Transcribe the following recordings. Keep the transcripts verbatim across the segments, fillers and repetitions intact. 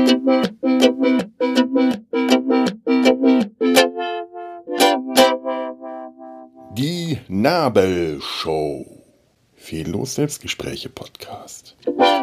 Die Nabelshow. Fehllos Selbstgespräche Podcast.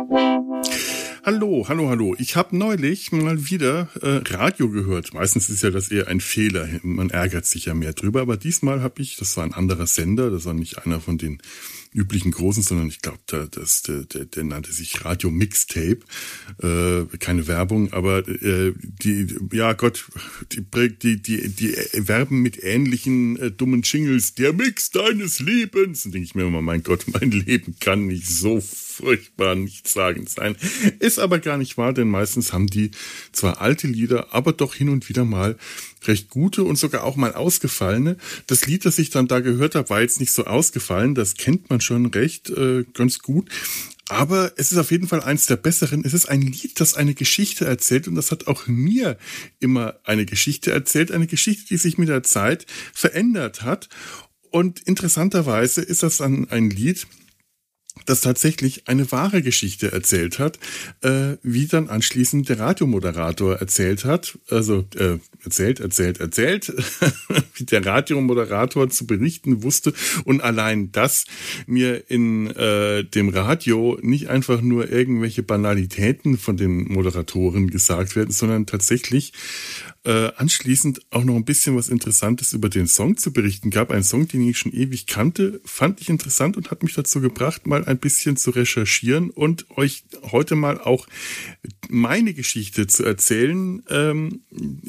Hallo, hallo, hallo. Ich habe neulich mal wieder äh, Radio gehört. Meistens ist ja das eher ein Fehler. Man ärgert sich ja mehr drüber. Aber diesmal habe ich, das war ein anderer Sender, das war nicht einer von den üblichen großen, sondern ich glaube, der, das, der, der, der nannte sich Radio Mixtape. Äh, keine Werbung, aber äh, die, ja Gott, die, die, die, die werben mit ähnlichen äh, dummen Jingles. Der Mix deines Lebens. Und denke ich mir immer, mein Gott, mein Leben kann nicht so furchtbar nichtssagend sein. Ist aber gar nicht wahr, denn meistens haben die zwar alte Lieder, aber doch hin und wieder mal recht gute und sogar auch mal ausgefallene. Das Lied, das ich dann da gehört habe, war jetzt nicht so ausgefallen. Das kennt man schon recht äh, ganz gut. Aber es ist auf jeden Fall eins der besseren. Es ist ein Lied, das eine Geschichte erzählt und das hat auch mir immer eine Geschichte erzählt. Eine Geschichte, die sich mit der Zeit verändert hat. Und interessanterweise ist das dann ein Lied, das tatsächlich eine wahre Geschichte erzählt hat, äh, wie dann anschließend der Radiomoderator erzählt hat, also äh, erzählt, erzählt, erzählt, wie der Radiomoderator zu berichten wusste und allein das mir in äh, dem Radio nicht einfach nur irgendwelche Banalitäten von den Moderatoren gesagt werden, sondern tatsächlich äh, anschließend auch noch ein bisschen was Interessantes über den Song zu berichten gab. Ein Song, den ich schon ewig kannte, fand ich interessant und hat mich dazu gebracht, mal ein bisschen zu recherchieren und euch heute mal auch meine Geschichte zu erzählen, ähm,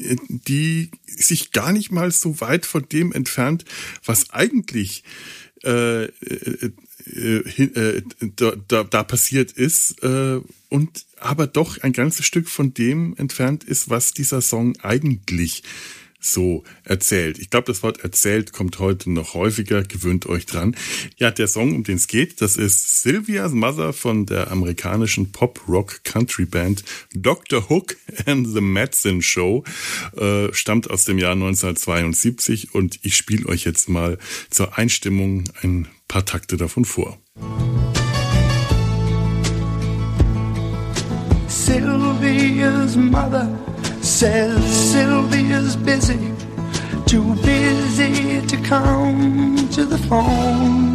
die sich gar nicht mal so weit von dem entfernt, was eigentlich äh, äh, äh, da, da, da passiert ist äh, und aber doch ein ganzes Stück von dem entfernt ist, was dieser Song eigentlich so erzählt. Ich glaube, das Wort erzählt kommt heute noch häufiger, gewöhnt euch dran. Ja, der Song, um den es geht, das ist Sylvia's Mother von der amerikanischen Pop-Rock-Country-Band Doktor Hook and the Madsen Show, äh, stammt aus dem Jahr neunzehnhundertzweiundsiebzig und ich spiele euch jetzt mal zur Einstimmung ein paar Takte davon vor. Sylvia's mother says Sylvia's busy, too busy to come to the phone.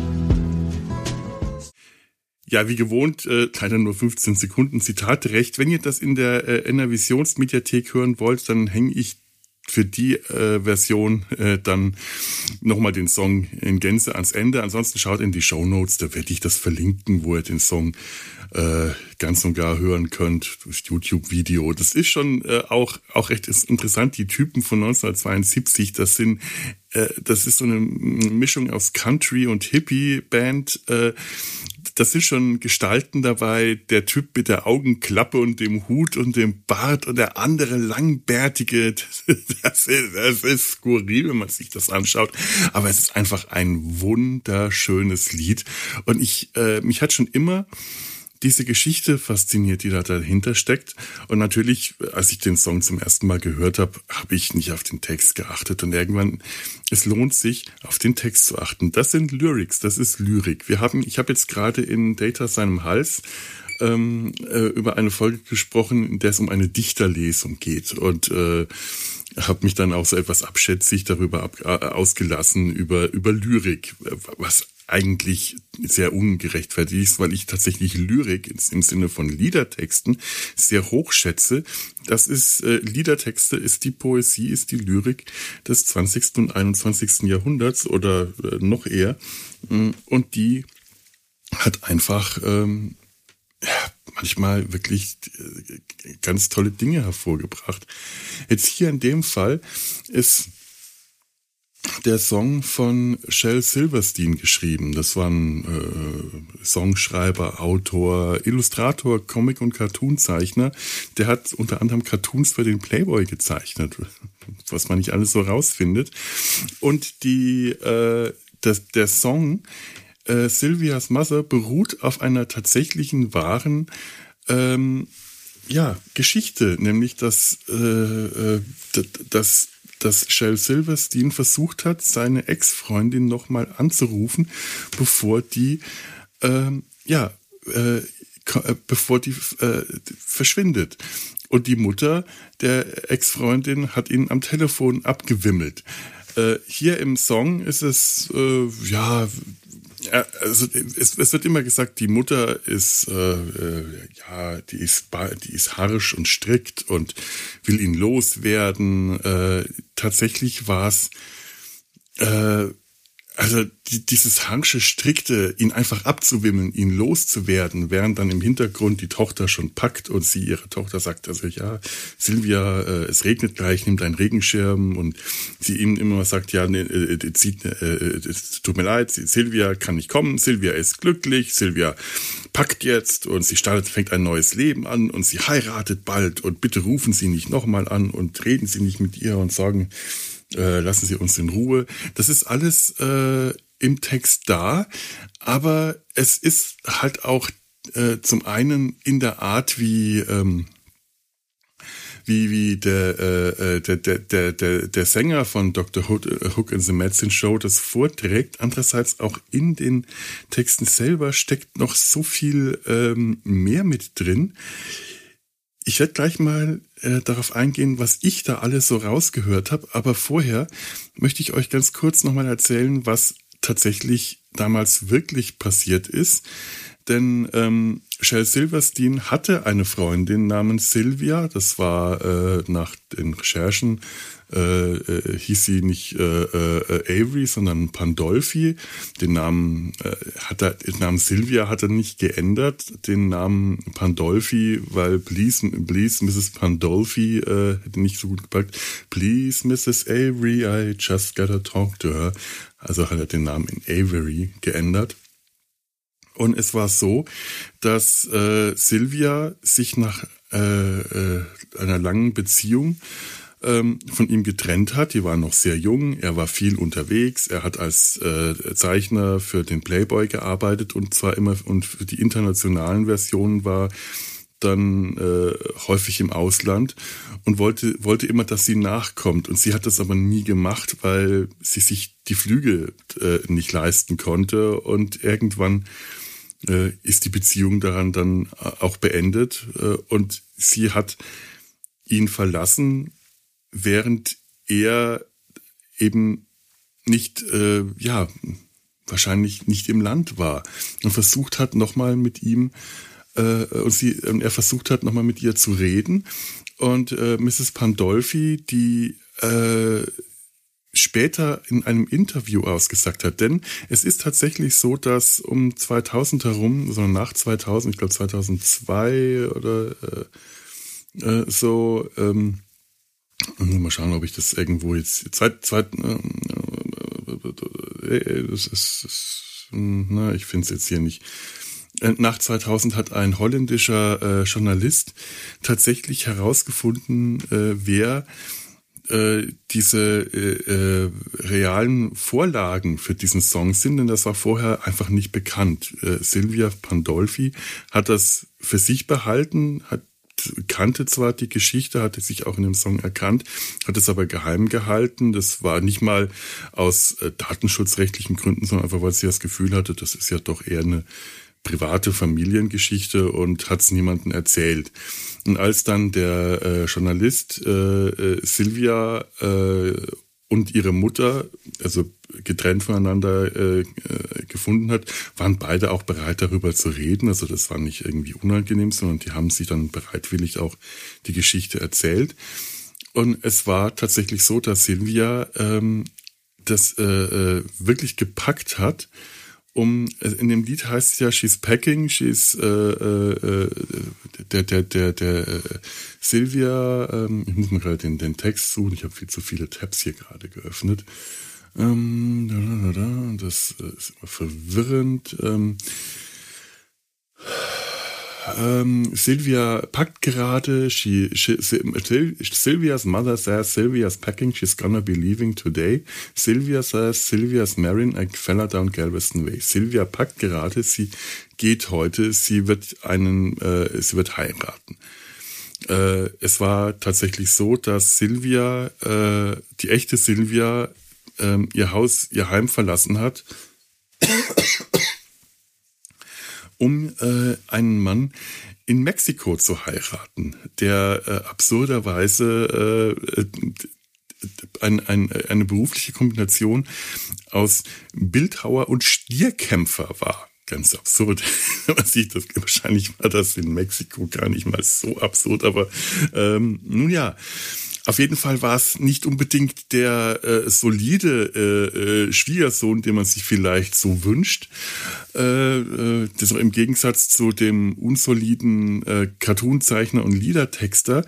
Ja, wie gewohnt, äh, leider nur fünfzehn Sekunden Zitate recht. Wenn ihr das in der äh, N R Visionsmediathek hören wollt, dann hänge ich für die äh, Version äh, dann nochmal den Song in Gänze ans Ende. Ansonsten schaut in die Shownotes, da werde ich das verlinken, wo ihr den Song äh, ganz und gar hören könnt, das YouTube-Video. Das ist schon äh, auch auch recht interessant. Die Typen von neunzehnhundertzweiundsiebzig, das sind äh, das ist so eine Mischung aus Country und Hippie-Band. Äh, Das sind schon Gestalten dabei, der Typ mit der Augenklappe und dem Hut und dem Bart und der andere langbärtige, das ist, das ist skurril, wenn man sich das anschaut, aber es ist einfach ein wunderschönes Lied und ich, äh, mich hat schon immer diese Geschichte fasziniert, die da dahinter steckt. Und natürlich, als ich den Song zum ersten Mal gehört habe, habe ich nicht auf den Text geachtet. Und irgendwann, es lohnt sich, auf den Text zu achten. Das sind Lyrics, das ist Lyrik. Wir haben, ich habe jetzt gerade in Data seinem Hals ähm, äh, über eine Folge gesprochen, in der es um eine Dichterlesung geht. Und äh, habe mich dann auch so etwas abschätzig darüber ab, äh, ausgelassen, über, über Lyrik, was eigentlich sehr ungerechtfertigt ist, weil ich tatsächlich Lyrik im Sinne von Liedertexten sehr hoch schätze. Das ist, äh, Liedertexte ist die Poesie, ist die Lyrik des zwanzigsten und einundzwanzigsten Jahrhunderts oder äh, noch eher. Und die hat einfach ähm, ja, manchmal wirklich äh, ganz tolle Dinge hervorgebracht. Jetzt hier in dem Fall ist der Song von Shel Silverstein geschrieben. Das war ein äh, Songschreiber, Autor, Illustrator, Comic- und Cartoonzeichner. Der hat unter anderem Cartoons für den Playboy gezeichnet, was man nicht alles so rausfindet. Und die äh, das, der Song äh, Sylvia's Mother beruht auf einer tatsächlichen wahren ähm, ja, Geschichte, nämlich dass äh, dass dass Shel Silverstein versucht hat, seine Ex-Freundin nochmal anzurufen, bevor die, ähm, ja, äh, bevor die äh, verschwindet. Und die Mutter der Ex-Freundin hat ihn am Telefon abgewimmelt. Äh, hier im Song ist es, äh, ja, also es, es wird immer gesagt, die Mutter ist, äh, äh, ja, die ist, die ist harsch und strikt und will ihn loswerden. Äh, tatsächlich war es, äh, also die, dieses harsche, strikte, ihn einfach abzuwimmeln, ihn loszuwerden, während dann im Hintergrund die Tochter schon packt und sie ihrer Tochter sagt, also ja, Silvia, äh, es regnet gleich, nimm deinen Regenschirm, und sie ihm immer sagt, ja, ne, äh, zieht, äh, es tut mir leid, Silvia kann nicht kommen, Silvia ist glücklich, Silvia packt jetzt und sie startet, fängt ein neues Leben an und sie heiratet bald und bitte rufen Sie nicht nochmal an und reden Sie nicht mit ihr und sagen, Äh, lassen Sie uns in Ruhe. Das ist alles äh, im Text da, aber es ist halt auch äh, zum einen in der Art, wie ähm, wie wie der, äh, der der der der der Sänger von Doktor Hook and the Medicine Show das vorträgt. Andererseits auch in den Texten selber steckt noch so viel ähm, mehr mit drin. Ich werde gleich mal äh, darauf eingehen, was ich da alles so rausgehört habe. Aber vorher möchte ich euch ganz kurz nochmal erzählen, was tatsächlich damals wirklich passiert ist. Denn ähm, Shel Silverstein hatte eine Freundin namens Sylvia. Das war äh, nach den Recherchen, äh, äh, hieß sie nicht äh, äh, Avery, sondern Pandolfi. Den Namen äh, hat er, den Namen Sylvia hat er nicht geändert. Den Namen Pandolfi, weil please, please Missus Pandolfi äh, hätte nicht so gut gepackt. Please Missus Avery, I just gotta talk to her. Also hat er den Namen in Avery geändert. Und es war so, dass äh, Sylvia sich nach äh, äh, einer langen Beziehung ähm, von ihm getrennt hat. Die war noch sehr jung, er war viel unterwegs, er hat als äh, Zeichner für den Playboy gearbeitet und zwar immer, und für die internationalen Versionen war dann äh, häufig im Ausland und wollte wollte immer, dass sie nachkommt. Und sie hat das aber nie gemacht, weil sie sich die Flüge äh, nicht leisten konnte. Und irgendwann äh, ist die Beziehung daran dann auch beendet. Äh, und sie hat ihn verlassen, während er eben nicht, äh, ja, wahrscheinlich nicht im Land war. Und versucht hat, nochmal mit ihm und sie, er versucht hat, nochmal mit ihr zu reden. Und äh, Missus Pandolfi, die äh, später in einem Interview ausgesagt hat, denn es ist tatsächlich so, dass um zweitausend herum, sondern nach zweitausend, ich glaube zweitausendzwei oder äh, äh, so, ähm, mal schauen, ob ich das irgendwo jetzt, zweit, zweit, äh, das ist, das, na, ich finde es jetzt hier nicht. Nach zweitausend hat ein holländischer äh, Journalist tatsächlich herausgefunden, äh, wer äh, diese äh, äh, realen Vorlagen für diesen Song sind, denn das war vorher einfach nicht bekannt. Äh, Silvia Pandolfi hat das für sich behalten, hat kannte zwar die Geschichte, hatte sich auch in dem Song erkannt, hat es aber geheim gehalten. Das war nicht mal aus äh, datenschutzrechtlichen Gründen, sondern einfach, weil sie das Gefühl hatte, das ist ja doch eher eine private Familiengeschichte und hat es niemandem erzählt. Und als dann der äh, Journalist äh, äh, Silvia äh, und ihre Mutter, also getrennt voneinander äh, äh, gefunden hat, waren beide auch bereit, darüber zu reden. Also das war nicht irgendwie unangenehm, sondern die haben sich dann bereitwillig auch die Geschichte erzählt. Und es war tatsächlich so, dass Silvia ähm, das äh, äh, wirklich gepackt hat. Um, in dem Lied heißt es ja, she's packing, she's, äh, äh, der, der, der, der, äh, Silvia, ähm, ich muss mal gerade den, den Text suchen, ich habe viel zu viele Tabs hier gerade geöffnet. Ähm, da, da, da, das ist immer verwirrend. Ähm, ähm, Silvia packt gerade, she, she, Silvia's mother says Silvia's packing, she's gonna be leaving today. Silvia says Silvia's marrying a fella down Galveston Way. Silvia packt gerade, sie geht heute, sie wird einen, äh, sie wird heiraten. Äh, es war tatsächlich so, dass Silvia, äh, die echte Silvia, äh, ihr Haus, ihr Heim verlassen hat um äh, einen Mann in Mexiko zu heiraten, der äh, absurderweise äh, ein, ein, eine berufliche Kombination aus Bildhauer und Stierkämpfer war. Ganz absurd. Man sieht das, wahrscheinlich war das in Mexiko gar nicht mal so absurd, aber ähm, nun ja. Auf jeden Fall war es nicht unbedingt der äh, solide äh, äh, Schwiegersohn, den man sich vielleicht so wünscht. Äh, äh, das im Gegensatz zu dem unsoliden äh, Cartoonzeichner und Liedertexter.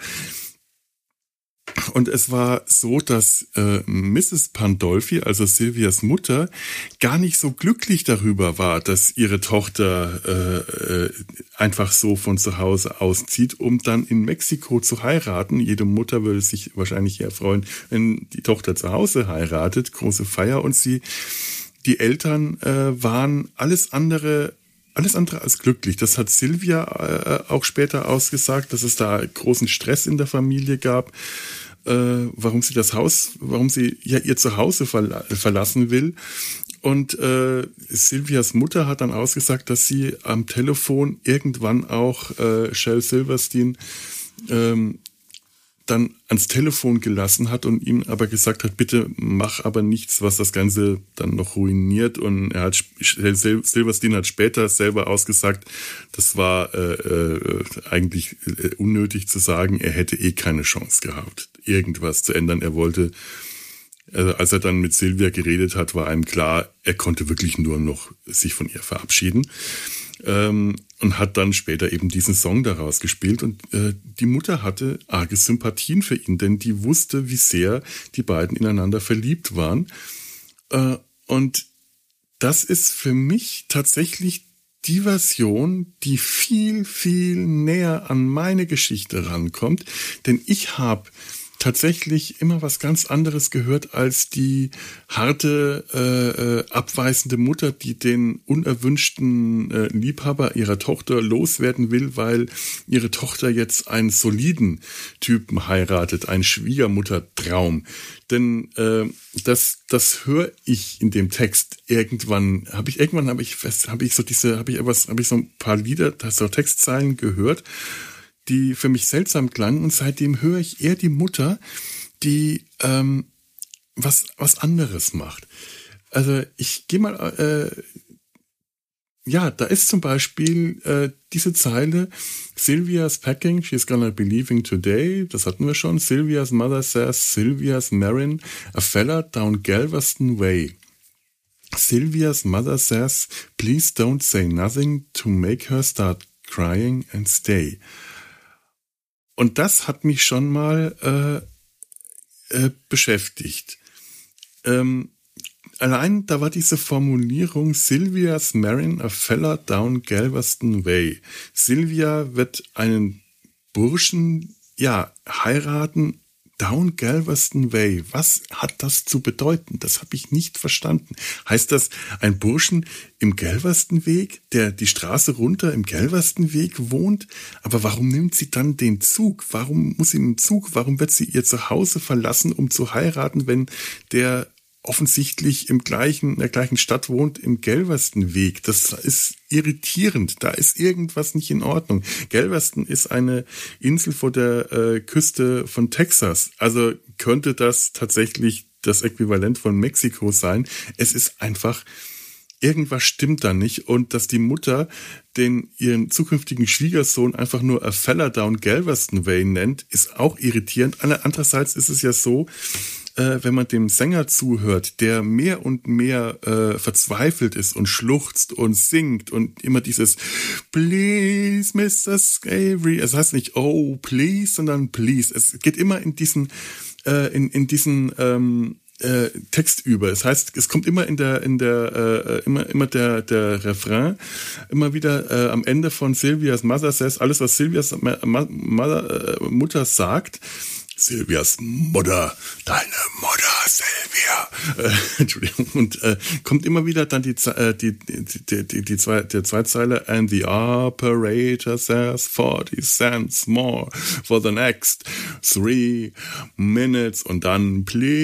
Und es war so, dass äh, Misses Pandolfi, also Silvias Mutter, gar nicht so glücklich darüber war, dass ihre Tochter äh, äh, einfach so von zu Hause auszieht, um dann in Mexiko zu heiraten. Jede Mutter würde sich wahrscheinlich eher freuen, wenn die Tochter zu Hause heiratet. Große Feier. Und sie, die Eltern äh, waren alles andere Alles andere als glücklich. Das hat Silvia äh, auch später ausgesagt, dass es da großen Stress in der Familie gab, äh, warum sie das Haus, warum sie ja ihr Zuhause verla- verlassen will. Und äh, Silvias Mutter hat dann ausgesagt, dass sie am Telefon irgendwann auch äh, Shel Silverstein ähm, dann ans Telefon gelassen hat und ihm aber gesagt hat, bitte mach aber nichts, was das Ganze dann noch ruiniert. Und er hat, Silverstein hat später selber ausgesagt, das war äh, äh, eigentlich äh, unnötig zu sagen, er hätte eh keine Chance gehabt, irgendwas zu ändern. Er wollte, also als er dann mit Silvia geredet hat, war einem klar, er konnte wirklich nur noch sich von ihr verabschieden. Ähm, und hat dann später eben diesen Song daraus gespielt. Und äh, die Mutter hatte arge Sympathien für ihn, denn die wusste, wie sehr die beiden ineinander verliebt waren. Äh, und das ist für mich tatsächlich die Version, die viel, viel näher an meine Geschichte rankommt. Denn ich habe tatsächlich immer was ganz anderes gehört als die harte, äh, abweisende Mutter, die den unerwünschten äh, Liebhaber ihrer Tochter loswerden will, weil ihre Tochter jetzt einen soliden Typen heiratet, einen Schwiegermuttertraum. Denn äh, das, das höre ich in dem Text irgendwann. Habe ich irgendwann habe ich, habe ich so diese, habe ich etwas, habe ich so ein paar Lieder, so Textzeilen gehört, die für mich seltsam klangen, und seitdem höre ich eher die Mutter, die ähm, was was anderes macht. Also ich gehe mal, äh, ja, da ist zum Beispiel äh, diese Zeile, Sylvia's packing, she's gonna be leaving today, das hatten wir schon, Sylvia's mother says, Sylvia's marrying a fella down Galveston Way. Sylvia's mother says, please don't say nothing to make her start crying and stay. Und das hat mich schon mal äh, äh, beschäftigt. Ähm, allein da war diese Formulierung, Sylvia's marrying a fella down Galveston Way. Sylvia wird einen Burschen, ja, heiraten down Galveston Way. Was hat das zu bedeuten? Das habe ich nicht verstanden. Heißt das, ein Burschen im Galveston-Weg, der die Straße runter im Galveston-Weg wohnt? Aber warum nimmt sie dann den Zug? Warum muss sie im Zug? Warum wird sie ihr Zuhause verlassen, um zu heiraten, wenn der offensichtlich im gleichen, in der gleichen Stadt wohnt, im Galveston-Weg? Das ist irritierend. Da ist irgendwas nicht in Ordnung. Galveston ist eine Insel vor der äh, Küste von Texas. Also könnte das tatsächlich das Äquivalent von Mexiko sein. Es ist einfach, irgendwas stimmt da nicht. Und dass die Mutter den ihren zukünftigen Schwiegersohn einfach nur a fella down Galveston Way nennt, ist auch irritierend. Andererseits ist es ja so, äh, wenn man dem Sänger zuhört, der mehr und mehr äh, verzweifelt ist und schluchzt und singt und immer dieses Please, Mister Scary, es heißt nicht oh, please, sondern please. Es geht immer in diesen, äh, in, in diesen ähm, äh, Text über. Es heißt, es kommt immer in der, in der, äh, immer, immer der, der Refrain, immer wieder äh, am Ende von Sylvia's Mother says, alles was Sylvia's Ma- Mother, äh, Mutter sagt, Sylvias Mutter, deine Mutter, Sylvia. Sylvia. Äh, Entschuldigung. Und äh, kommt immer wieder dann die, äh, die, die, die, die zwei, der Zweitzeile, and the operator says forty cents more for the next three minutes. Und dann,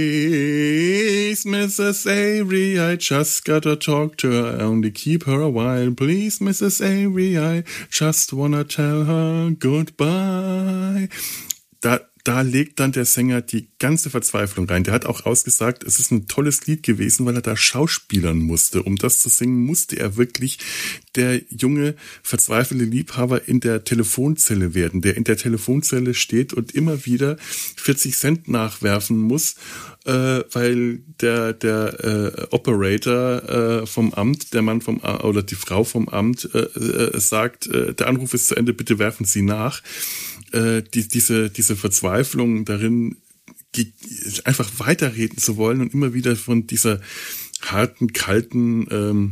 please, Missus Avery, I just gotta talk to her, only keep her a while. Please, Missus Avery, I just wanna tell her goodbye. Da Da legt dann der Sänger die ganze Verzweiflung rein. Der hat auch ausgesagt, es ist ein tolles Lied gewesen, weil er da schauspielern musste. Um das zu singen, musste er wirklich der junge, verzweifelte Liebhaber in der Telefonzelle werden, der in der Telefonzelle steht und immer wieder vierzig Cent nachwerfen muss, äh, weil der der äh, Operator äh, vom Amt, der Mann vom oder die Frau vom Amt äh, äh, sagt, äh, der Anruf ist zu Ende, bitte werfen Sie nach. Äh, die, diese, diese Verzweiflung darin, die, einfach weiterreden zu wollen und immer wieder von dieser harten, kalten ähm,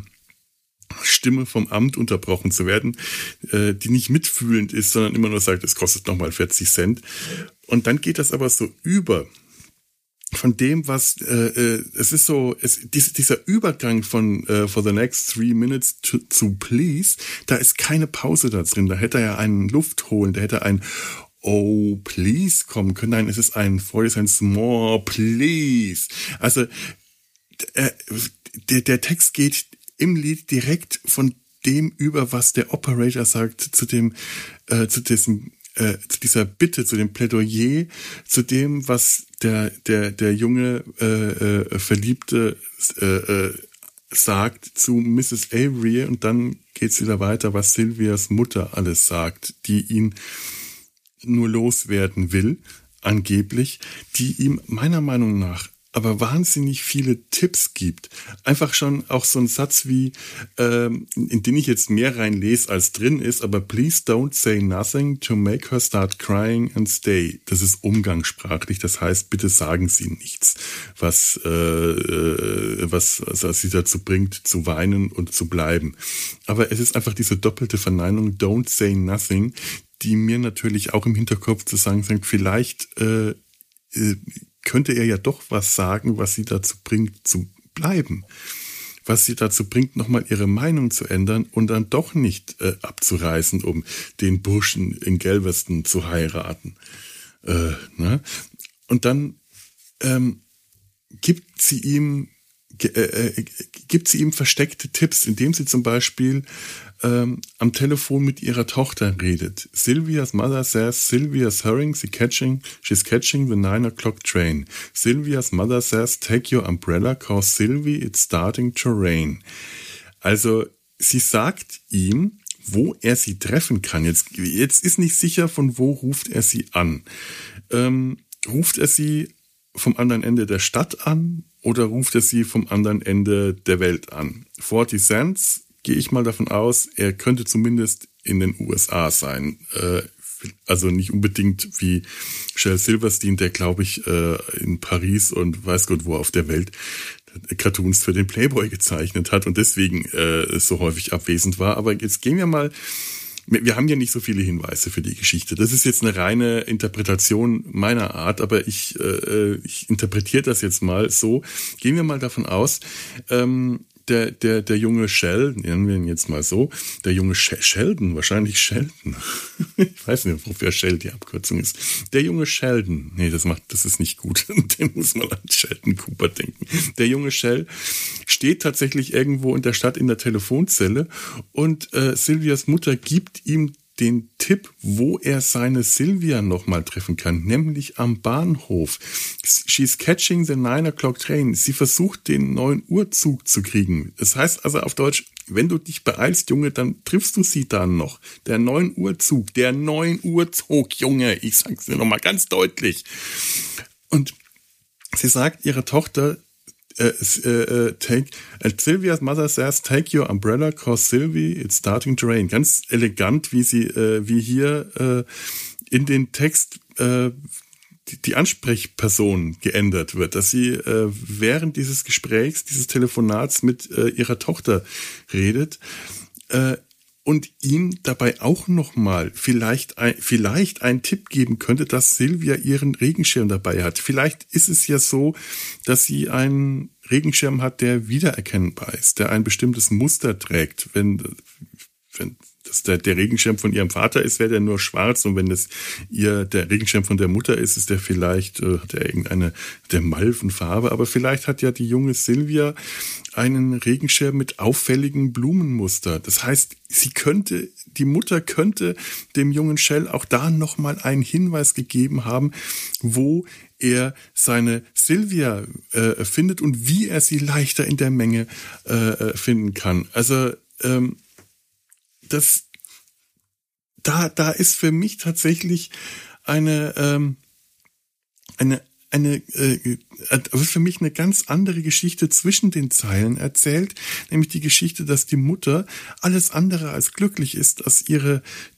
Stimme vom Amt unterbrochen zu werden, äh, die nicht mitfühlend ist, sondern immer nur sagt, es kostet nochmal vierzig Cent. Und dann geht das aber so über von dem, was äh, es ist so, es, dies, dieser Übergang von äh, for the next three minutes to, zu please, da ist keine Pause da drin. Da hätte er ja einen Luft holen, da hätte ein oh please kommen können. Nein, es ist ein forty cents more please. Also äh, der, der Text geht im Lied direkt von dem über, was der Operator sagt, zu dem äh, zu diesem Äh, zu dieser Bitte, zu dem Plädoyer, zu dem, was der der der junge äh, äh, Verliebte äh, äh, sagt zu Missus Avery, und dann geht's wieder weiter, was Sylvias Mutter alles sagt, die ihn nur loswerden will, angeblich, die ihm meiner Meinung nach aber wahnsinnig viele Tipps gibt. Einfach schon auch so ein Satz wie, ähm, in den ich jetzt mehr reinlese, als drin ist, aber please don't say nothing to make her start crying and stay. Das ist umgangssprachlich, das heißt, bitte sagen Sie nichts, was, äh, was, was sie dazu bringt, zu weinen und zu bleiben. Aber es ist einfach diese doppelte Verneinung, don't say nothing, die mir natürlich auch im Hinterkopf zu sagen sagt, vielleicht äh, äh, könnte er ja doch was sagen, was sie dazu bringt, zu bleiben. Was sie dazu bringt, nochmal ihre Meinung zu ändern und dann doch nicht äh, abzureisen, um den Burschen in Galveston zu heiraten. Äh, ne? Und dann ähm, gibt sie ihm äh, äh, gibt sie ihm versteckte Tipps, indem sie zum Beispiel ähm, am Telefon mit ihrer Tochter redet. Sylvia's mother says Sylvia's hurrying, she catching, she's catching the nine o'clock train. Sylvia's mother says take your umbrella, cause Sylvie it's starting to rain. Also sie sagt ihm, wo er sie treffen kann. Jetzt, jetzt ist nicht sicher, von wo ruft er sie an. Ähm, ruft er sie vom anderen Ende der Stadt an oder ruft er sie vom anderen Ende der Welt an? forty Cents, gehe ich mal davon aus, er könnte zumindest in den U S A sein. Äh, also nicht unbedingt wie Shel Silverstein, der, glaube ich, äh, in Paris und weiß Gott wo auf der Welt Cartoons für den Playboy gezeichnet hat und deswegen äh, so häufig abwesend war. Aber jetzt gehen wir mal, wir haben ja nicht so viele Hinweise für die Geschichte. Das ist jetzt eine reine Interpretation meiner Art, aber ich, äh, ich interpretiere das jetzt mal so. Gehen wir mal davon aus, ähm, der, der, der junge Shell, nennen wir ihn jetzt mal so, der junge Sh- Sheldon, wahrscheinlich Sheldon. Ich weiß nicht, wofür Shell die Abkürzung ist. Der junge Sheldon, nee, das macht, das ist nicht gut. Den muss man an Sheldon Cooper denken. Der junge Shell steht tatsächlich irgendwo in der Stadt in der Telefonzelle und äh, Sylvias Mutter gibt ihm den Tipp, wo er seine Sylvia nochmal treffen kann, nämlich am Bahnhof. She's catching the nine o'clock train. Sie versucht, den neun Uhr Zug zu kriegen. Das heißt also auf Deutsch, wenn du dich beeilst, Junge, dann triffst du sie dann noch. Der neun Uhr Zug, der neun Uhr Zug, Junge, ich sag's dir nochmal ganz deutlich. Und sie sagt ihrer Tochter, Uh, uh, take, uh, Sylvia's mother says, take your umbrella, cause Sylvie, it's starting to rain. Ganz elegant, wie sie, uh, wie hier uh, in den Text uh, die, die Ansprechperson geändert wird, dass sie uh, während dieses Gesprächs, dieses Telefonats mit uh, ihrer Tochter redet. Uh, und ihm dabei auch nochmal vielleicht ein, vielleicht einen Tipp geben könnte, dass Sylvia ihren Regenschirm dabei hat. Vielleicht ist es ja so, dass sie einen Regenschirm hat, der wiedererkennbar ist, der ein bestimmtes Muster trägt. Wenn, wenn das der, der Regenschirm von ihrem Vater ist, wäre der nur schwarz, und wenn das ihr der Regenschirm von der Mutter ist, ist der vielleicht, äh, hat er irgendeine der Malvenfarbe, aber vielleicht hat ja die junge Sylvia einen Regenschirm mit auffälligen Blumenmuster. Das heißt, sie könnte, die Mutter könnte dem jungen Shell auch da nochmal einen Hinweis gegeben haben, wo er seine Sylvia äh, findet und wie er sie leichter in der Menge äh, finden kann. Also ähm, das, da, da ist für mich tatsächlich eine, ähm, eine, eine, äh, für mich eine ganz andere Geschichte zwischen den Zeilen erzählt, nämlich die Geschichte, dass die Mutter alles andere als glücklich ist, dass ihre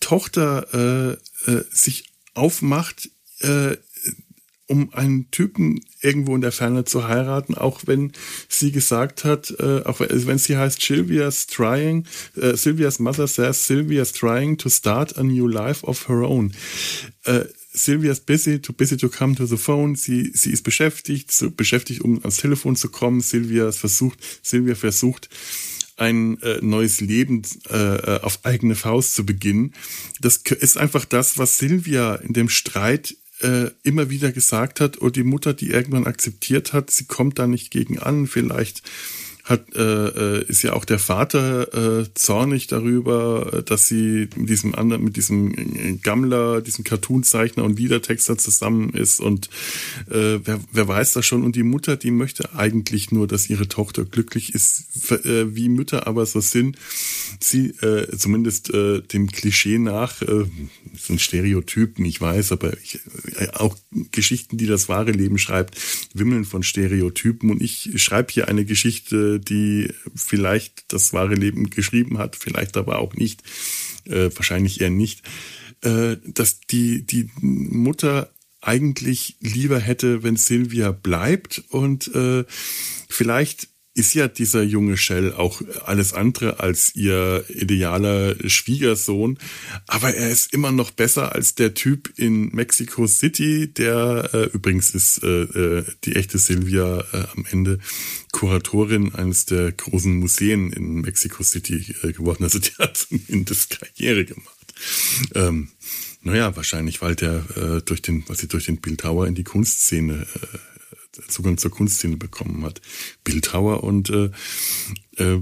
Tochter äh, äh, sich aufmacht, äh, um einen Typen irgendwo in der Ferne zu heiraten, auch wenn sie gesagt hat, äh, auch wenn sie heißt Sylvia's trying, äh, Sylvia's mother says Sylvia's trying to start a new life of her own. Äh, Sylvia's busy, too busy to come to the phone. Sie, sie ist beschäftigt, so beschäftigt, um ans Telefon zu kommen. Sylvia versucht, Sylvia versucht, ein äh, neues Leben äh, auf eigene Faust zu beginnen. Das ist einfach das, was Sylvia in dem Streit Äh, immer wieder gesagt hat, oder die Mutter, die irgendwann akzeptiert hat, sie kommt da nicht gegen an, vielleicht hat äh, ist ja auch der Vater äh, zornig darüber, dass sie mit diesem anderen, mit diesem Gammler, diesem Cartoonzeichner und Liedertexter zusammen ist, und äh, wer, wer weiß das schon. Und die Mutter, die möchte eigentlich nur, dass ihre Tochter glücklich ist, äh, wie Mütter aber so sind. Sie, äh, zumindest äh, dem Klischee nach, äh, sind Stereotypen, ich weiß, aber ich, äh, auch Geschichten, die das wahre Leben schreibt, wimmeln von Stereotypen, und ich schreibe hier eine Geschichte, die vielleicht das wahre Leben geschrieben hat, vielleicht aber auch nicht, äh, wahrscheinlich eher nicht, äh, dass die, die Mutter eigentlich lieber hätte, wenn Sylvia bleibt, und äh, vielleicht ist ja dieser junge Shell auch alles andere als ihr idealer Schwiegersohn, aber er ist immer noch besser als der Typ in Mexico City, der äh, übrigens ist äh, die echte Sylvia äh, am Ende Kuratorin eines der großen Museen in Mexico City äh, geworden, also die hat zumindest Karriere gemacht. Ähm, naja, wahrscheinlich, weil der äh, durch den, was sie durch den Bildhauer in die Kunstszene äh, Zugang zur Kunstszene bekommen hat. Bildhauer und äh, äh,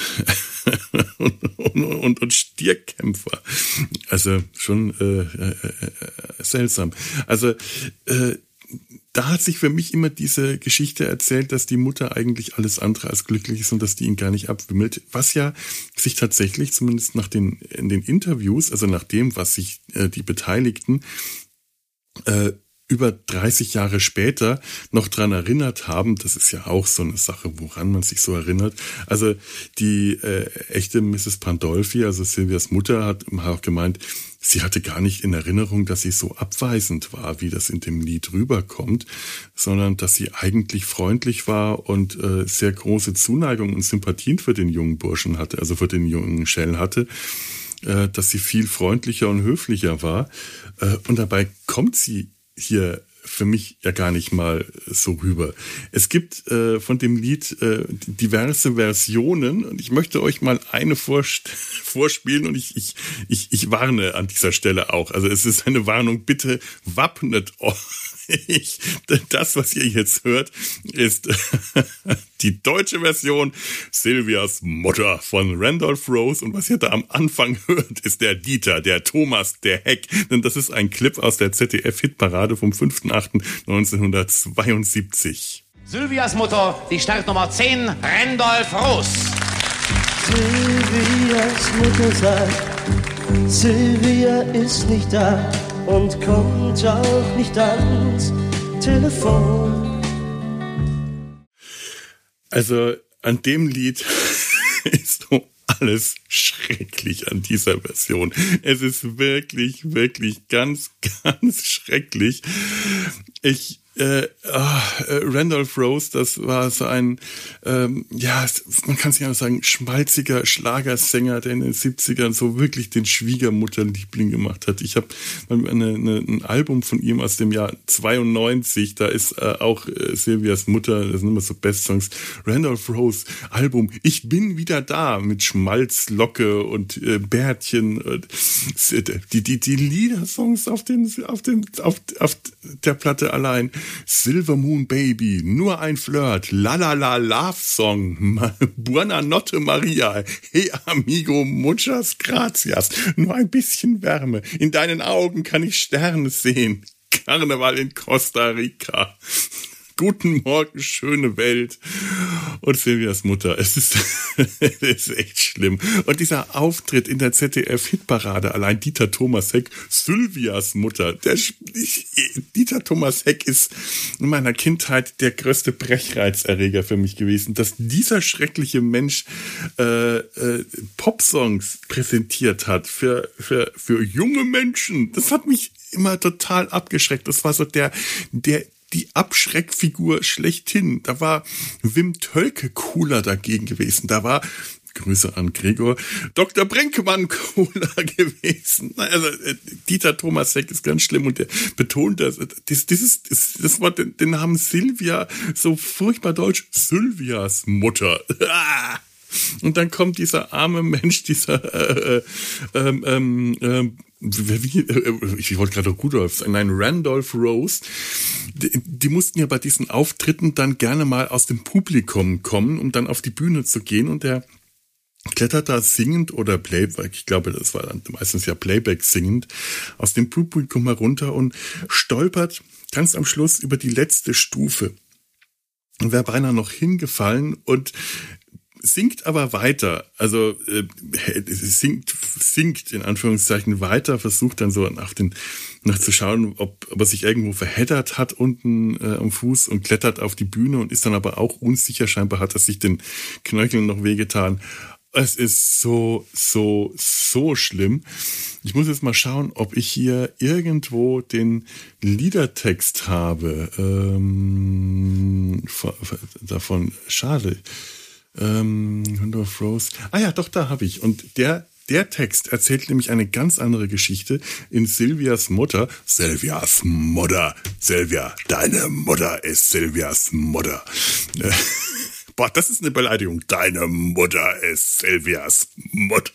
und, und, und, und Stierkämpfer. Also schon äh, äh, äh, seltsam. Also äh, da hat sich für mich immer diese Geschichte erzählt, dass die Mutter eigentlich alles andere als glücklich ist und dass die ihn gar nicht abwimmelt. Was ja sich tatsächlich, zumindest nach den, in den Interviews, also nach dem, was sich äh, die Beteiligten äh, über dreißig Jahre später noch dran erinnert haben. Das ist ja auch so eine Sache, woran man sich so erinnert. Also die äh, echte Misses Pandolfi, also Sylvias Mutter, hat auch gemeint, sie hatte gar nicht in Erinnerung, dass sie so abweisend war, wie das in dem Lied rüberkommt, sondern dass sie eigentlich freundlich war und äh, sehr große Zuneigung und Sympathien für den jungen Burschen hatte, also für den jungen Shell hatte, äh, dass sie viel freundlicher und höflicher war. Äh, und dabei kommt sie hier für mich ja gar nicht mal so rüber. Es gibt äh, von dem Lied äh, diverse Versionen, und ich möchte euch mal eine vorst- vorspielen, und ich, ich, ich, ich warne an dieser Stelle auch. Also es ist eine Warnung, bitte wappnet euch. Das, was ihr jetzt hört, ist die deutsche Version Sylvias Mutter von Randolph Rose, und was ihr da am Anfang hört, ist der Dieter, der Thomas, der Heck, denn das ist ein Clip aus der Z D F-Hitparade vom fünften achten neunzehnhundertzweiundsiebzig. Sylvias Mutter, die Startnummer zehn, Randolph Rose. Sylvias Mutter sagt, Sylvia ist nicht da und kommt auch nicht ans Telefon. Also an dem Lied ist so alles schrecklich an dieser Version. Es ist wirklich, wirklich ganz, ganz schrecklich. Ich Äh, ah, äh, Randolph Rose, das war so ein, ähm, ja, man kann es nicht anders sagen, schmalziger Schlagersänger, der in den siebzigern so wirklich den Schwiegermutterliebling gemacht hat. Ich habe eine, eine, ein Album von ihm aus dem Jahr zweiundneunzig, da ist äh, auch äh, Silvias Mutter, das sind immer so Best-Songs. Randolph Rose, Album Ich bin wieder da, mit Schmalzlocke und äh, Bärtchen. Und, äh, die, die, die Liedersongs auf, den, auf, den, auf, auf der Platte allein. Silver Moon Baby, nur ein Flirt, La La La Love Song, Buona Notte Maria, Hey Amigo, Muchas Gracias, nur ein bisschen Wärme, in deinen Augen kann ich Sterne sehen, Karneval in Costa Rica. Guten Morgen, schöne Welt. Und Silvias Mutter. Es ist, es ist echt schlimm. Und dieser Auftritt in der Z D F-Hitparade, allein Dieter Thomas Heck, Silvias Mutter. Der, ich, Dieter Thomas Heck ist in meiner Kindheit der größte Brechreizerreger für mich gewesen, dass dieser schreckliche Mensch äh, äh, Popsongs präsentiert hat für, für, für junge Menschen. Das hat mich immer total abgeschreckt. Das war so der, der die Abschreckfigur schlechthin. Da war Wim Tölke cooler dagegen gewesen. Da war, Grüße an Gregor, Doktor Brinkemann cooler gewesen. Also Dieter Thomas Heck ist ganz schlimm und der betont das. Das, das, ist, das, das Wort, den, den Namen Silvia, so furchtbar deutsch, Silvias Mutter. Und dann kommt dieser arme Mensch, dieser äh, ähm, ähm, ähm, Wie, ich wollte gerade Rudolf, nein, Randolph Rose, die, die mussten ja bei diesen Auftritten dann gerne mal aus dem Publikum kommen, um dann auf die Bühne zu gehen, und der klettert da singend oder Playback, ich glaube, das war dann meistens ja Playback singend, aus dem Publikum herunter und stolpert ganz am Schluss über die letzte Stufe und wäre beinahe noch hingefallen und singt aber weiter, also äh, singt, singt in Anführungszeichen weiter, versucht dann so nach den, nach zu schauen, ob, ob er sich irgendwo verheddert hat unten äh, am Fuß und klettert auf die Bühne und ist dann aber auch unsicher, scheinbar hat er sich den Knöcheln noch wehgetan. Es ist so, so, so schlimm. Ich muss jetzt mal schauen, ob ich hier irgendwo den Liedertext habe. Ähm, davon, schade. Ähm, Randolph Rose. Ah ja, doch, da habe ich. Und der, der Text erzählt nämlich eine ganz andere Geschichte in Silvias Mutter. Silvias Mutter. Silvia, deine Mutter ist Silvias Mutter. Äh, boah, das ist eine Beleidigung. Deine Mutter ist Silvias Mutter.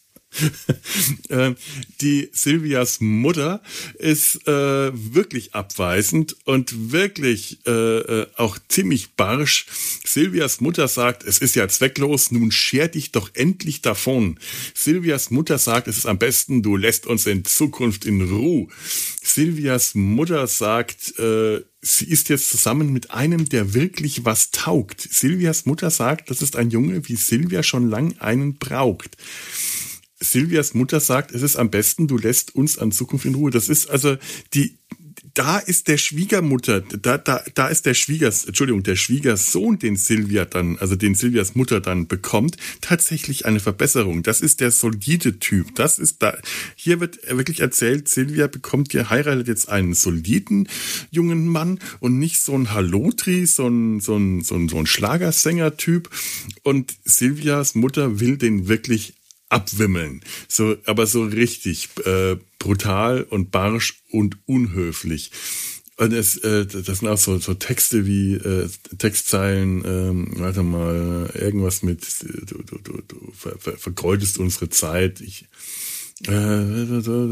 Die Silvias Mutter ist äh, wirklich abweisend und wirklich äh, auch ziemlich barsch. Silvias Mutter sagt, es ist ja zwecklos, nun scher dich doch endlich davon. Silvias Mutter sagt, es ist am besten, du lässt uns in Zukunft in Ruhe. Silvias Mutter sagt, äh, sie ist jetzt zusammen mit einem, der wirklich was taugt. Silvias Mutter sagt, das ist ein Junge, wie Silvia schon lang einen braucht. Silvias Mutter sagt, es ist am besten, du lässt uns an Zukunft in Ruhe. Das ist also die, da ist der Schwiegermutter, da, da, da ist der Schwiegers, Entschuldigung, der Schwiegersohn, den Silvia dann, also den Silvias Mutter dann bekommt, tatsächlich eine Verbesserung. Das ist der solide Typ. Das ist da, hier wird wirklich erzählt, Silvia bekommt hier, heiratet jetzt einen soliden jungen Mann und nicht so ein Hallotri, so ein, so ein, so ein, so ein Schlagersänger-Typ. Und Silvias Mutter will den wirklich abwimmeln, so, aber so richtig äh, brutal und barsch und unhöflich. Und es, äh, das sind auch so, so Texte wie äh, Textzeilen, ähm, warte mal, irgendwas mit du, du, du, du ver, ver, vergeudest unsere Zeit. Ich äh,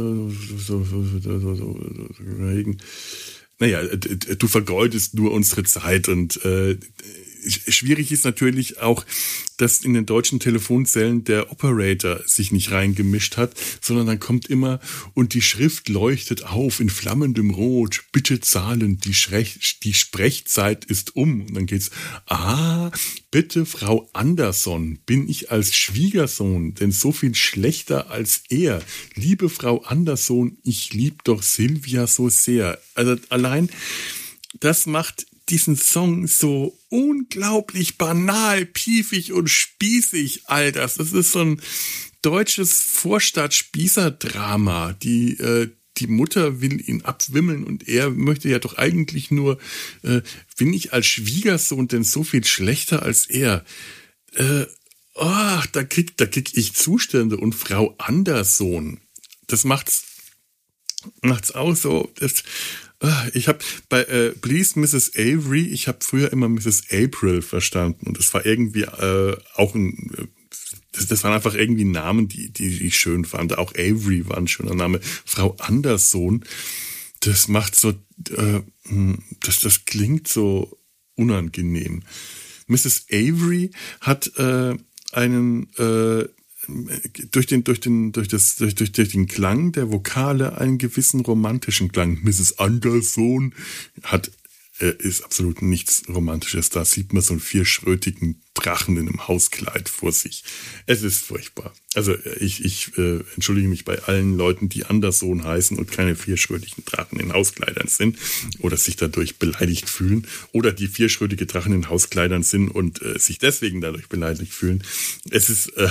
naja, du vergeudest nur unsere Zeit und äh, schwierig ist natürlich auch, dass in den deutschen Telefonzellen der Operator sich nicht reingemischt hat, sondern dann kommt immer, und die Schrift leuchtet auf in flammendem Rot, bitte zahlen, die, Schrech, die Sprechzeit ist um. Und dann geht's, ah, bitte Frau Andersson, bin ich als Schwiegersohn, denn so viel schlechter als er. Liebe Frau Andersson, ich lieb doch Silvia so sehr. Also allein, das macht diesen Song so unglaublich banal, piefig und spießig, all das. Das ist so ein deutsches Vorstadt-Spießer-Drama. Die, äh, die Mutter will ihn abwimmeln und er möchte ja doch eigentlich nur, äh, bin ich als Schwiegersohn denn so viel schlechter als er? Äh, oh, da krieg, da krieg ich Zustände und Frau Anderson. Das macht's, macht's auch so. Das, ich habe bei äh, Please Missus Avery, ich habe früher immer Missus April verstanden und das war irgendwie äh, auch ein, das, das waren einfach irgendwie Namen, die, die, die ich schön fand. Auch Avery war ein schöner Name. Frau Anderson, das macht so, äh, das, das klingt so unangenehm. Missus Avery hat äh, einen äh, durch den durch den durch das durch, durch durch den Klang der Vokale einen gewissen romantischen Klang. Missus Anderson hat äh, ist absolut nichts Romantisches. Da sieht man so einen vierschrötigen Drachen in einem Hauskleid vor sich. Es ist furchtbar. Also ich ich äh, entschuldige mich bei allen Leuten, die Anderson heißen und keine vierschrötigen Drachen in Hauskleidern sind oder sich dadurch beleidigt fühlen oder die vierschrötige Drachen in Hauskleidern sind und äh, sich deswegen dadurch beleidigt fühlen. Es ist äh,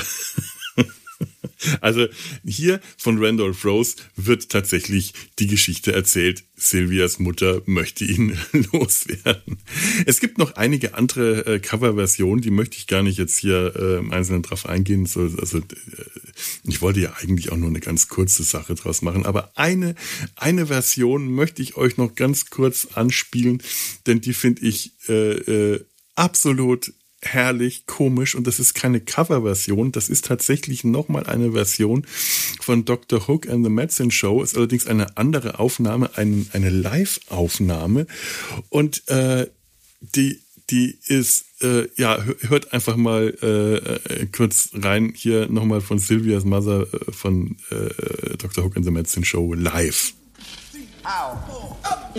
also hier von Randolph Rose wird tatsächlich die Geschichte erzählt, Sylvias Mutter möchte ihn loswerden. Es gibt noch einige andere äh, Coverversionen, die möchte ich gar nicht jetzt hier äh, im Einzelnen drauf eingehen. So, also äh, ich wollte ja eigentlich auch nur eine ganz kurze Sache draus machen, aber eine, eine Version möchte ich euch noch ganz kurz anspielen, denn die finde ich äh, äh, absolut herrlich, komisch und das ist keine Coverversion, das ist tatsächlich nochmal eine Version von Doktor Hook and the Medicine Show, ist allerdings eine andere Aufnahme, ein, eine Live-Aufnahme und äh, die, die ist, äh, ja, hört einfach mal äh, kurz rein, hier nochmal von Sylvia's Mother äh, von äh, Doktor Hook and the Medicine Show live. Ow.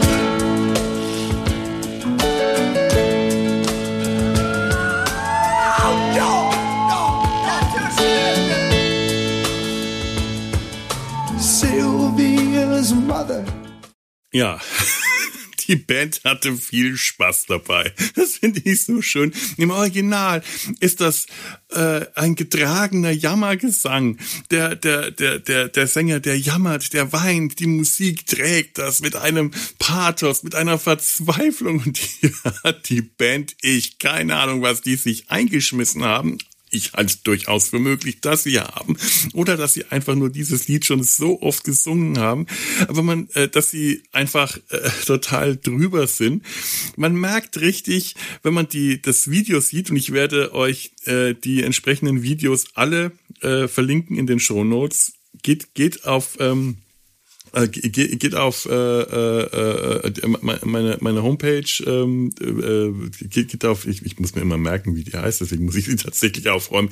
Sylvia's mother. Ja, die Band hatte viel Spaß dabei. Das finde ich so schön. Im Original ist das äh, ein getragener Jammergesang. Der, der, der, der, der Sänger, der jammert, der weint, die Musik trägt das mit einem Pathos, mit einer Verzweiflung. Und die hat die Band, ich, keine Ahnung, was die sich eingeschmissen haben. Ich halte es durchaus für möglich, dass sie haben. Oder dass sie einfach nur dieses Lied schon so oft gesungen haben. Aber man, äh, dass sie einfach äh, total drüber sind. Man merkt richtig, wenn man die das Video sieht, und ich werde euch äh, die entsprechenden Videos alle äh, verlinken in den Shownotes. Geht, geht auf... Ähm, Äh, geht, geht auf äh, äh, meine meine Homepage, ähm, äh, geht, geht auf, ich, ich muss mir immer merken, wie die heißt, deswegen muss ich sie tatsächlich aufräumen.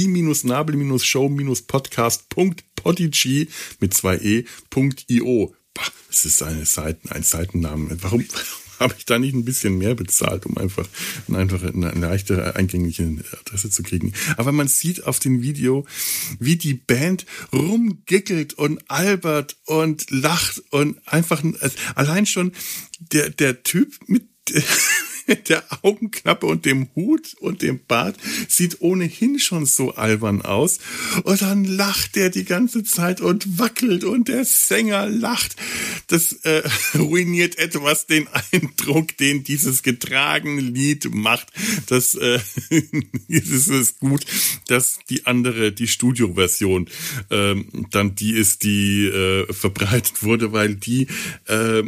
die-nabel-show-podcast punkt podigy mit zwei e Punkt io. Es ist eine Seiten, ein Seitennamen. Warum habe ich da nicht ein bisschen mehr bezahlt, um einfach, einfach eine leichte, eingängige Adresse zu kriegen? Aber man sieht auf dem Video, wie die Band rumgickelt und albert und lacht und einfach, allein schon der, der Typ mit der Augenklappe und dem Hut und dem Bart sieht ohnehin schon so albern aus. Und dann lacht der die ganze Zeit und wackelt und der Sänger lacht. Das äh, ruiniert etwas den Eindruck, den dieses getragene Lied macht. Das äh, ist es gut, dass die andere, die Studioversion, ähm, dann die ist, die äh, verbreitet wurde, weil die äh,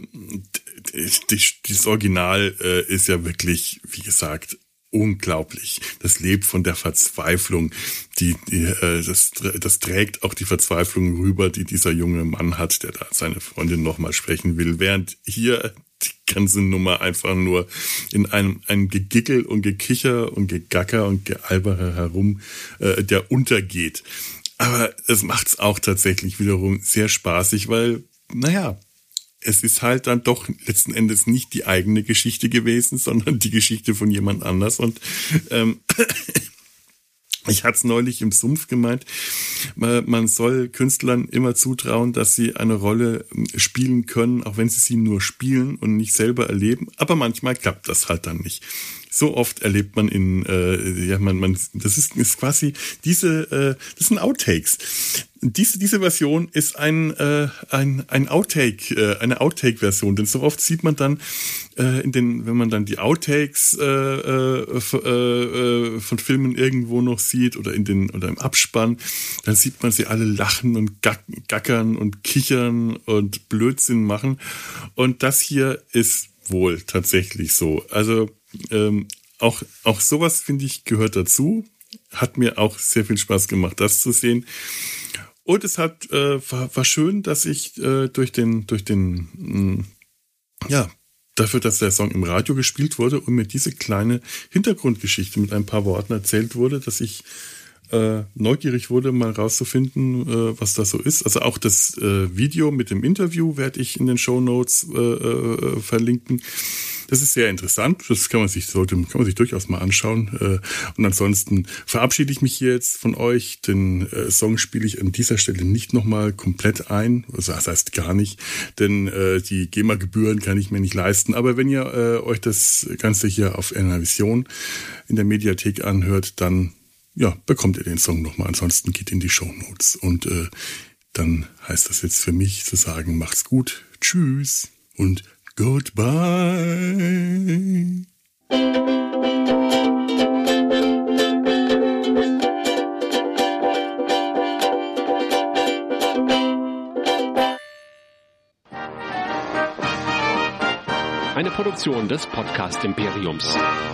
das Original äh, ist ja wirklich, wie gesagt, unglaublich. Das lebt von der Verzweiflung, die, die äh, das, das trägt auch die Verzweiflung rüber, die dieser junge Mann hat, der da seine Freundin nochmal sprechen will, während hier die ganze Nummer einfach nur in einem, einem Gegickel und Gekicher und Gegacker und Gealbere herum, äh, der untergeht. Aber es macht's auch tatsächlich wiederum sehr spaßig, weil, naja, es ist halt dann doch letzten Endes nicht die eigene Geschichte gewesen, sondern die Geschichte von jemand anders. Und ähm, ich hatte es neulich im Sumpf gemeint, man soll Künstlern immer zutrauen, dass sie eine Rolle spielen können, auch wenn sie sie nur spielen und nicht selber erleben. Aber manchmal klappt das halt dann nicht. so oft erlebt man in, äh, ja, man, man, das ist, ist quasi diese, äh, das sind Outtakes. Diese, diese Version ist ein, äh, ein, ein Outtake, äh, eine Outtake-Version, denn so oft sieht man dann, äh, in den, wenn man dann die Outtakes äh, äh, äh, von Filmen irgendwo noch sieht oder in den, oder im Abspann, dann sieht man sie alle lachen und gack, gackern und kichern und Blödsinn machen. Und das hier ist wohl tatsächlich so. Also ähm, auch, auch sowas, finde ich, gehört dazu. Hat mir auch sehr viel Spaß gemacht, das zu sehen. Und es hat äh, war, war schön, dass ich äh, durch den, durch den, mh, ja, dafür, dass der Song im Radio gespielt wurde und mir diese kleine Hintergrundgeschichte mit ein paar Worten erzählt wurde, dass ich äh, neugierig wurde, mal rauszufinden, äh, was das so ist. Also auch das äh, Video mit dem Interview werde ich in den Shownotes äh, äh, verlinken. Das ist sehr interessant. Das kann man sich, sollte, kann man sich durchaus mal anschauen. Und ansonsten verabschiede ich mich hier jetzt von euch. Den Song spiele ich an dieser Stelle nicht nochmal komplett ein. Also das heißt gar nicht, denn die GEMA-Gebühren kann ich mir nicht leisten. Aber wenn ihr euch das Ganze hier auf NRVision in der Mediathek anhört, dann ja, bekommt ihr den Song nochmal. Ansonsten geht in die Shownotes. Und äh, dann heißt das jetzt für mich zu sagen, macht's gut, tschüss und goodbye. Eine Produktion des Podcast Imperiums.